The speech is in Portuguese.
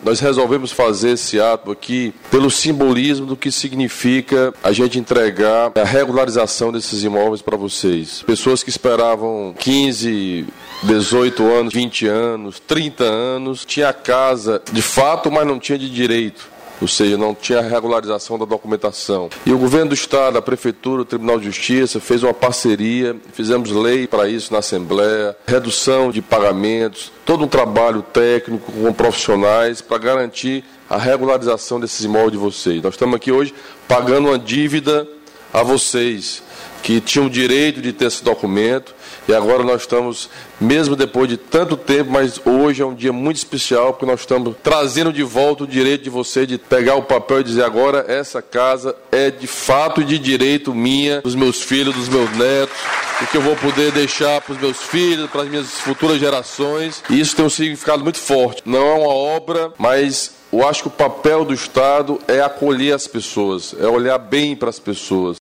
nós resolvemos fazer esse ato aqui pelo simbolismo do que significa a gente entregar a regularização desses imóveis para vocês. Pessoas que esperavam 15, 18 anos, 20 anos, 30 anos, tinha a casa de fato, mas não tinha de direito. Ou seja, não tinha a regularização da documentação. E o governo do Estado, a Prefeitura, o Tribunal de Justiça fez uma parceria, fizemos lei para isso na Assembleia, redução de pagamentos, todo um trabalho técnico com profissionais para garantir a regularização desses imóveis de vocês. Nós estamos aqui hoje pagando uma dívida a vocês que tinham o direito de ter esse documento, e agora nós estamos, mesmo depois de tanto tempo, mas hoje é um dia muito especial, porque nós estamos trazendo de volta o direito de você de pegar o papel e dizer: agora essa casa é de fato e de direito minha, dos meus filhos, dos meus netos, o que eu vou poder deixar para os meus filhos, para as minhas futuras gerações. E isso tem um significado muito forte. Não é uma obra, mas eu acho que o papel do Estado é acolher as pessoas, é olhar bem para as pessoas.